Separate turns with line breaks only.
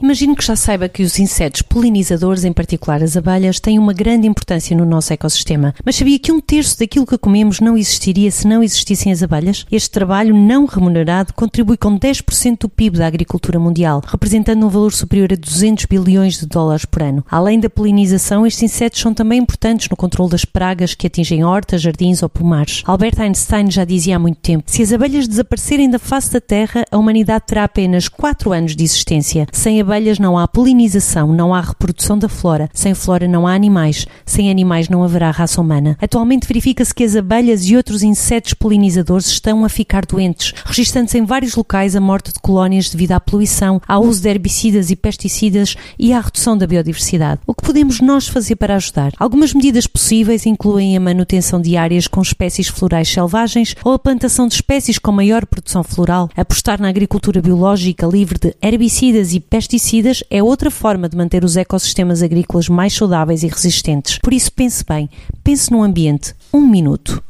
Imagino que já saiba que os insetos polinizadores, em particular as abelhas, têm uma grande importância no nosso ecossistema. Mas sabia que 1/3 daquilo que comemos não existiria se não existissem as abelhas? Este trabalho não remunerado contribui com 10% do PIB da agricultura mundial, representando um valor superior a 200 bilhões de dólares por ano. Além da polinização, estes insetos são também importantes no controle das pragas que atingem hortas, jardins ou pomares. Albert Einstein já dizia há muito tempo: se as abelhas desaparecerem da face da Terra, a humanidade terá apenas 4 anos de existência. Sem abelhas não há polinização, não há reprodução da flora. Sem flora não há animais. Sem animais não haverá raça humana. Atualmente verifica-se que as abelhas e outros insetos polinizadores estão a ficar doentes, registando-se em vários locais a morte de colónias devido à poluição, ao uso de herbicidas e pesticidas e à redução da biodiversidade. O que podemos nós fazer para ajudar? Algumas medidas possíveis incluem a manutenção de áreas com espécies florais selvagens ou a plantação de espécies com maior produção floral. Apostar na agricultura biológica livre de herbicidas e pesticidas é outra forma de manter os ecossistemas agrícolas mais saudáveis e resistentes. Por isso, pense bem, pense no ambiente. 1 minuto.